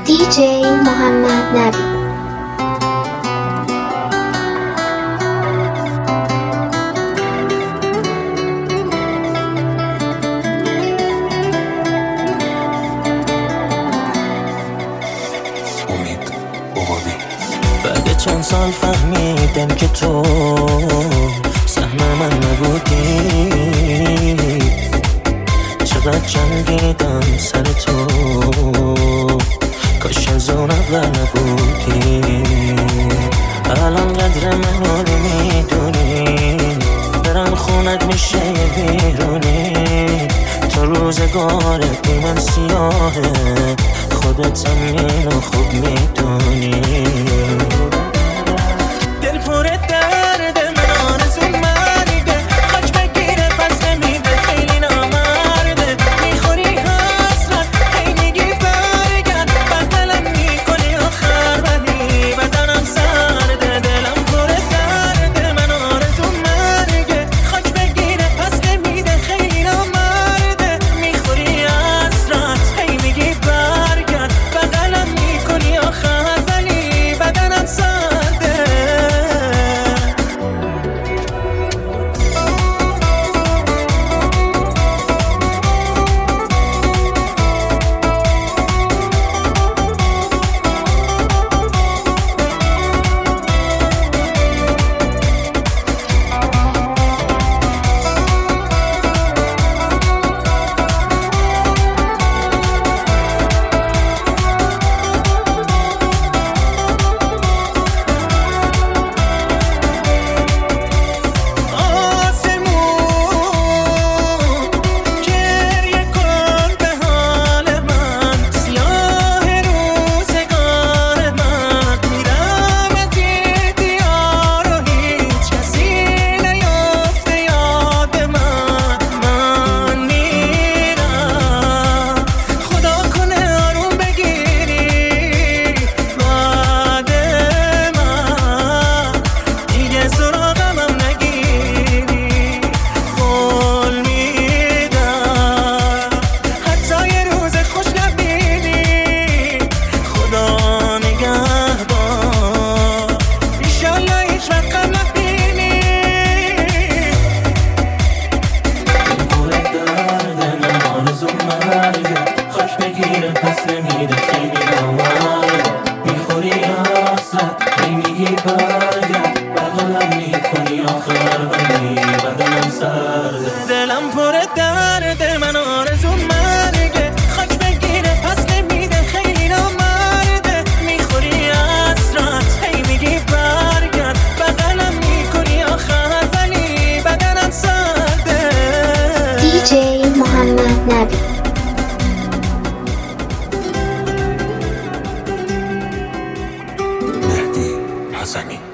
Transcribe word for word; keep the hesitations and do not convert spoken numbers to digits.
دی جی محمد نبی. بعد چند سال فهمیدم که تو سهم من نبودی، چقدر جنگیدم سر تو، کاش از اون اول نبودی. الان قدر منو نمیدونی، برم خونت میشه بیرونی، تو روزگارت بی من سیاهه، خودت هم اینو خوب میدونی. دل پر درد من آرزو مرده، خاک بگیره پس نمیده، خیلی نامرده، میخوری حسرت هی میگی برگرد، بدلم میکنی آخر ولی بدنم سرده. دلم پر درد من آرزو مرده، خاک بگیره پس نمیده، خیلی نامرده، میخوری حسرت هی میگی برگرد، بدلم میکنی آخر ولی بدنم سرده. خاک بگیره پس نمیده، خیلی نامرده، میخوری حسرت هی میگی برگرد، بغلم میکنی آخر ولی بدنم سرده. دلم پر درد من آرزو مرگه، خاک بگیره پس نمیده، خیلی نامرده، میخوری حسرت هی میگی برگرد، بغلم میکنی آخر ولی بدنم سرده. دی جی محمد نبی. مهدی حسنی.